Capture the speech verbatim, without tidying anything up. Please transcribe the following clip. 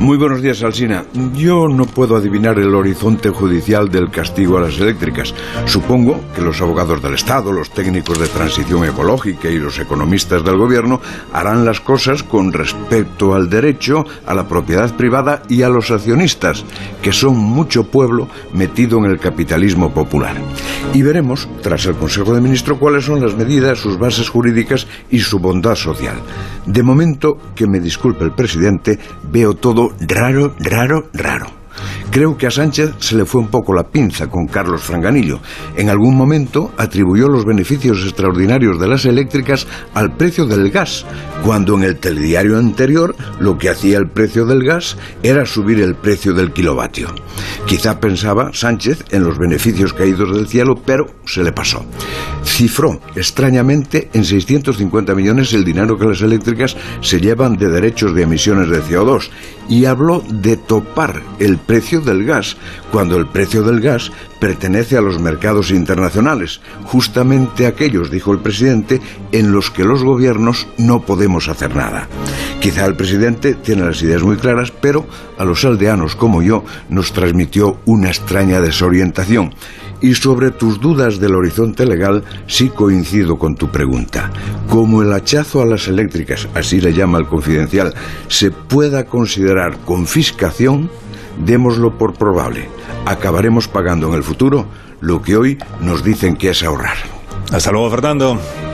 Muy buenos días, Alsina. Yo no puedo adivinar el horizonte judicial del castigo a las eléctricas. Supongo que los abogados del Estado, los técnicos de transición ecológica y los economistas del gobierno harán las cosas con respecto al derecho, a la propiedad privada y a los accionistas, que son mucho pueblo metido en el capitalismo popular. Y veremos, tras el Consejo de Ministros, cuáles son las medidas, sus bases jurídicas y su bondad social. De momento, que me disculpe el presidente, veo todo raro, raro, raro. Creo que a Sánchez se le fue un poco la pinza con Carlos Franganillo. En algún momento atribuyó los beneficios extraordinarios de las eléctricas al precio del gas, cuando en el telediario anterior lo que hacía el precio del gas era subir el precio del kilovatio. Quizá pensaba Sánchez en los beneficios caídos del cielo, pero se le pasó. Cifró extrañamente en seiscientos cincuenta millones el dinero que las eléctricas se llevan de derechos de emisiones de C O dos y habló de topar el precio del gas, cuando el precio del gas pertenece a los mercados internacionales, justamente aquellos, dijo el presidente, en los que los gobiernos no podemos hacer nada. Quizá el presidente tiene las ideas muy claras, pero a los aldeanos como yo nos transmitió una extraña desorientación. Y sobre tus dudas del horizonte legal, sí coincido con tu pregunta. Como el hachazo a las eléctricas, así le llama el Confidencial, se pueda considerar confiscación, démoslo por probable. Acabaremos pagando en el futuro lo que hoy nos dicen que es ahorrar. Hasta luego, Fernando.